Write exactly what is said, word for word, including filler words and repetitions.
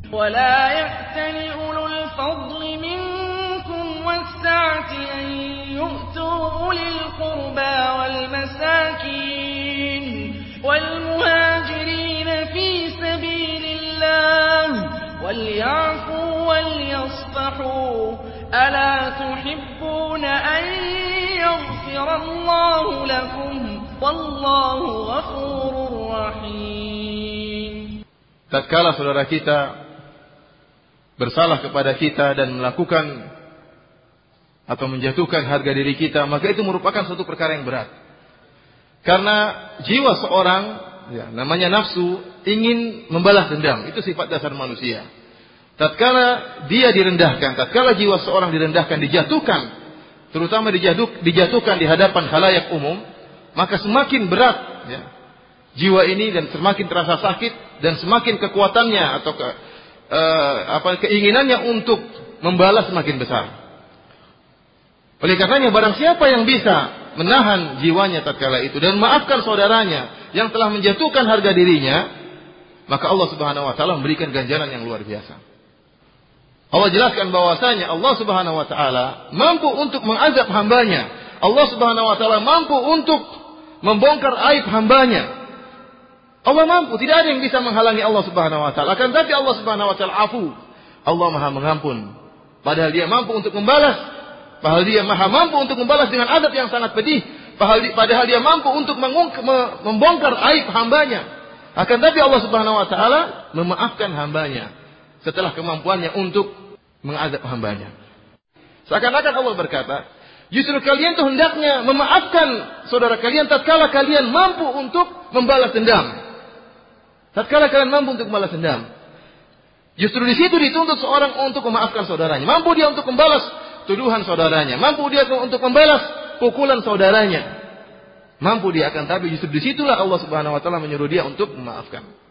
ولا يأتل أولو الفضل منكم والسعة أن يؤتوا أولي القربى والمساكين والمهاجرين في سبيل الله وليعفوا وليصفحوا ألا تحبون أن يغفر الله لكم والله غفور رحيم. Tatkala saudara kita bersalah kepada kita dan melakukan atau menjatuhkan harga diri kita, maka itu merupakan suatu perkara yang berat. Karena jiwa seorang, ya, namanya nafsu, ingin membalas dendam. Itu sifat dasar manusia. Tatkala dia direndahkan, tatkala jiwa seorang direndahkan, dijatuhkan, terutama dijatuh, dijatuhkan di hadapan khalayak umum, maka semakin berat, ya, jiwa ini dan semakin terasa sakit dan semakin kekuatannya atau ke, uh, apa keinginannya untuk membalas semakin besar. Oleh karenanya barang siapa yang bisa menahan jiwanya tatkala itu dan maafkan saudaranya yang telah menjatuhkan harga dirinya, maka Allah Subhanahu wa taala memberikan ganjaran yang luar biasa. Allah jelaskan bahwasanya Allah Subhanahu wa taala mampu untuk mengazab hambanya. Allah Subhanahu wa taala mampu untuk membongkar aib hambanya. Allah mampu, tidak ada yang bisa menghalangi Allah Subhanahu wa taala. Akan tapi Allah Subhanahu wa taala afu. Allah Maha mengampun. Padahal Dia mampu untuk membalas. Padahal Dia Maha mampu untuk membalas dengan azab yang sangat pedih. Padahal Dia mampu untuk membongkar aib hambanya. Akan tapi Allah Subhanahu wa taala memaafkan hambanya setelah kemampuannya untuk mengazab hambanya. Seakan-akan Allah berkata, justru kalian itu hendaknya memaafkan saudara kalian tatkala kalian mampu untuk membalas dendam. Tatkala kalian mampu untuk membalas dendam. Justru di situ dituntut seorang untuk memaafkan saudaranya. Mampu dia untuk membalas tuduhan saudaranya. Mampu dia untuk membalas pukulan saudaranya. Mampu dia, akan tapi justru disitulah Allah Subhanahu wa taala menyuruh dia untuk memaafkan.